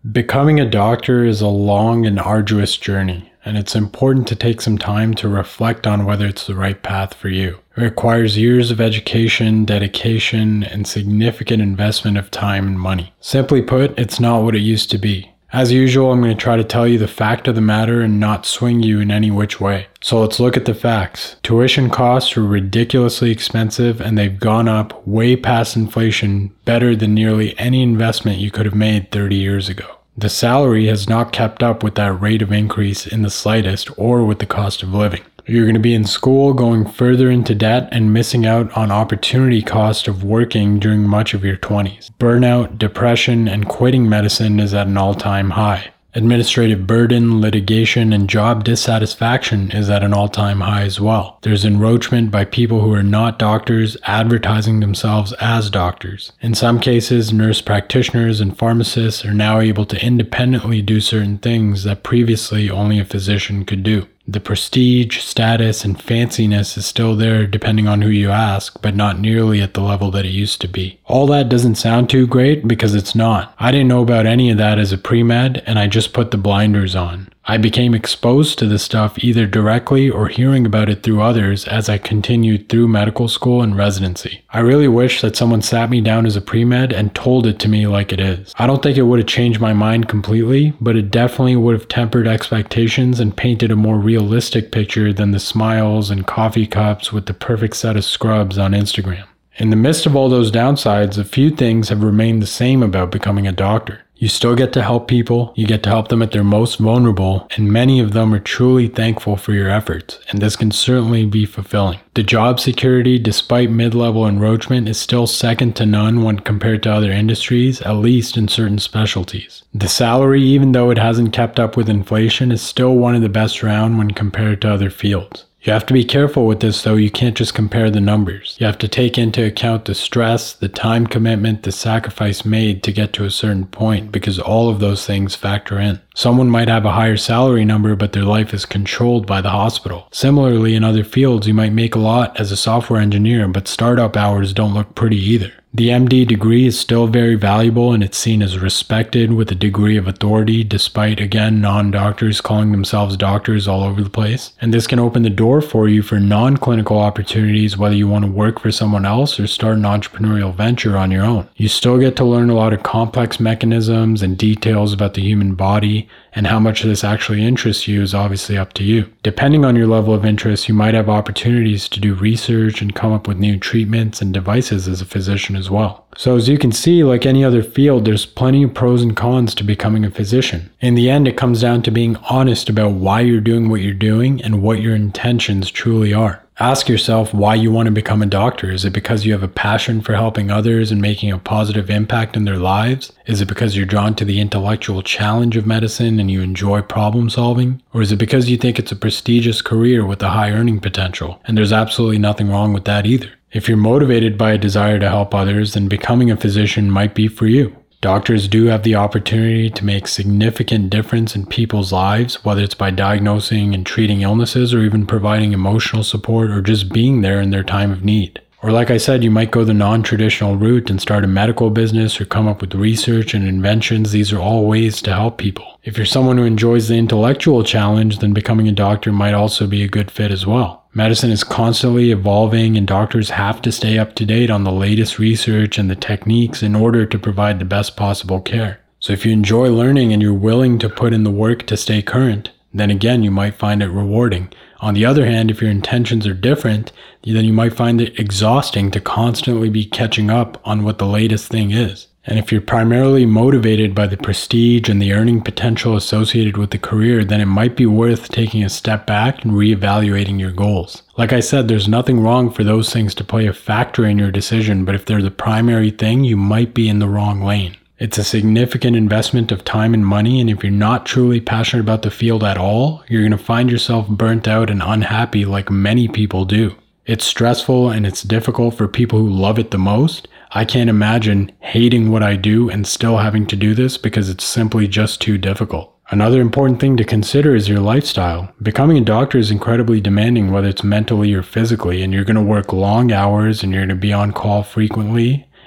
Becoming a doctor is a long and arduous journey, and it's important to take some time to reflect on whether it's the right path for you. It requires years of education, dedication, and significant investment of time and money. Simply put, it's not what it used to be. As usual, I'm going to try to tell you the fact of the matter and not swing you in any which way. So let's look at the facts. Tuition costs are ridiculously expensive, and they've gone up way past inflation, better than nearly any investment you could have made 30 years ago. The salary has not kept up with that rate of increase in the slightest, or with the cost of living. You're going to be in school, going further into debt, and missing out on opportunity cost of working during much of your 20s. Burnout, depression, and quitting medicine is at an all-time high. Administrative burden, litigation, and job dissatisfaction is at an all-time high as well. There's encroachment by people who are not doctors advertising themselves as doctors. In some cases, nurse practitioners and pharmacists are now able to independently do certain things that previously only a physician could do. The prestige, status, and fanciness is still there depending on who you ask, but not nearly at the level that it used to be. All that doesn't sound too great because it's not. I didn't know about any of that as a pre-med, and I just put the blinders on. I became exposed to this stuff either directly or hearing about it through others as I continued through medical school and residency. I really wish that someone sat me down as a pre-med and told it to me like it is. I don't think it would have changed my mind completely, but it definitely would have tempered expectations and painted a more realistic picture than the smiles and coffee cups with the perfect set of scrubs on Instagram. In the midst of all those downsides, a few things have remained the same about becoming a doctor. You still get to help people, you get to help them at their most vulnerable, and many of them are truly thankful for your efforts, and this can certainly be fulfilling. The job security, despite mid-level enroachment, is still second to none when compared to other industries, at least in certain specialties. The salary, even though it hasn't kept up with inflation, is still one of the best around when compared to other fields. You have to be careful with this though, you can't just compare the numbers. You have to take into account the stress, the time commitment, the sacrifice made to get to a certain point, because all of those things factor in. Someone might have a higher salary number, but their life is controlled by the hospital. Similarly, in other fields, you might make a lot as a software engineer, but startup hours don't look pretty either. The MD degree is still very valuable and it's seen as respected with a degree of authority despite, again, non-doctors calling themselves doctors all over the place. And this can open the door for you for non-clinical opportunities whether you want to work for someone else or start an entrepreneurial venture on your own. You still get to learn a lot of complex mechanisms and details about the human body, and how much of this actually interests you is obviously up to you. Depending on your level of interest, you might have opportunities to do research and come up with new treatments and devices as a physician as well. So as you can see, like any other field, there's plenty of pros and cons to becoming a physician. In the end, it comes down to being honest about why you're doing what you're doing and what your intentions truly are. Ask yourself why you want to become a doctor. Is it because you have a passion for helping others and making a positive impact in their lives? Is it because you're drawn to the intellectual challenge of medicine and you enjoy problem solving? Or is it because you think it's a prestigious career with a high earning potential? And there's absolutely nothing wrong with that either. If you're motivated by a desire to help others, then becoming a physician might be for you. Doctors do have the opportunity to make significant difference in people's lives, whether it's by diagnosing and treating illnesses or even providing emotional support or just being there in their time of need. Or like I said, you might go the non-traditional route and start a medical business or come up with research and inventions. These are all ways to help people. If you're someone who enjoys the intellectual challenge, then becoming a doctor might also be a good fit as well. Medicine is constantly evolving and doctors have to stay up to date on the latest research and the techniques in order to provide the best possible care. So if you enjoy learning and you're willing to put in the work to stay current, then again, you might find it rewarding. On the other hand, if your intentions are different, then you might find it exhausting to constantly be catching up on what the latest thing is. And if you're primarily motivated by the prestige and the earning potential associated with the career, then it might be worth taking a step back and reevaluating your goals. Like I said, there's nothing wrong for those things to play a factor in your decision, but if they're the primary thing, you might be in the wrong lane. It's a significant investment of time and money, and if you're not truly passionate about the field at all, you're going to find yourself burnt out and unhappy like many people do. It's stressful and it's difficult for people who love it the most. I can't imagine hating what I do and still having to do this because it's simply just too difficult. Another important thing to consider is your lifestyle. Becoming a doctor is incredibly demanding, whether it's mentally or physically, and you're going to work long hours and you're going to be on call frequently.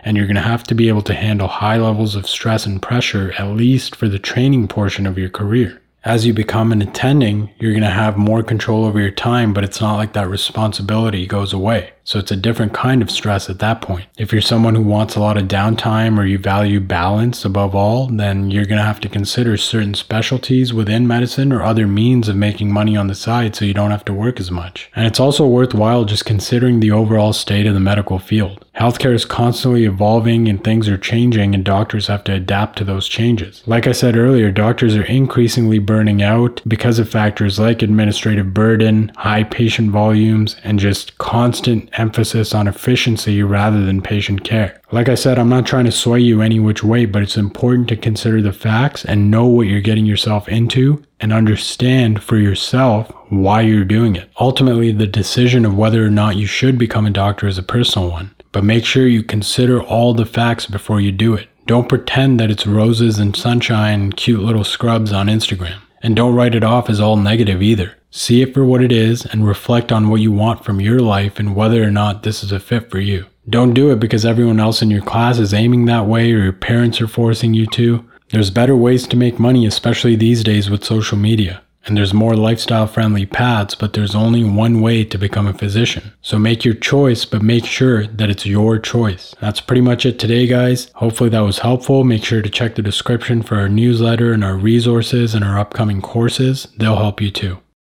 and you're going to have to be able to handle high levels of stress and pressure, at least for the training portion of your career. As you become an attending, you're going to have more control over your time, but it's not like that responsibility goes away. So it's a different kind of stress at that point. If you're someone who wants a lot of downtime or you value balance above all, then you're going to have to consider certain specialties within medicine or other means of making money on the side so you don't have to work as much. And it's also worthwhile just considering the overall state of the medical field. Healthcare is constantly evolving and things are changing, and doctors have to adapt to those changes. Like I said earlier, doctors are increasingly burning out because of factors like administrative burden, high patient volumes, and just constant emphasis on efficiency rather than patient care. Like I said, I'm not trying to sway you any which way, but it's important to consider the facts and know what you're getting yourself into and understand for yourself why you're doing it. Ultimately, the decision of whether or not you should become a doctor is a personal one, but make sure you consider all the facts before you do it. Don't pretend that it's roses and sunshine and cute little scrubs on Instagram. And don't write it off as all negative either. See it for what it is and reflect on what you want from your life and whether or not this is a fit for you. Don't do it because everyone else in your class is aiming that way or your parents are forcing you to. There's better ways to make money, especially these days with social media. And there's more lifestyle-friendly paths, but there's only one way to become a physician. So make your choice, but make sure that it's your choice. That's pretty much it today, guys. Hopefully that was helpful. Make sure to check the description for our newsletter and our resources and our upcoming courses. They'll help you too.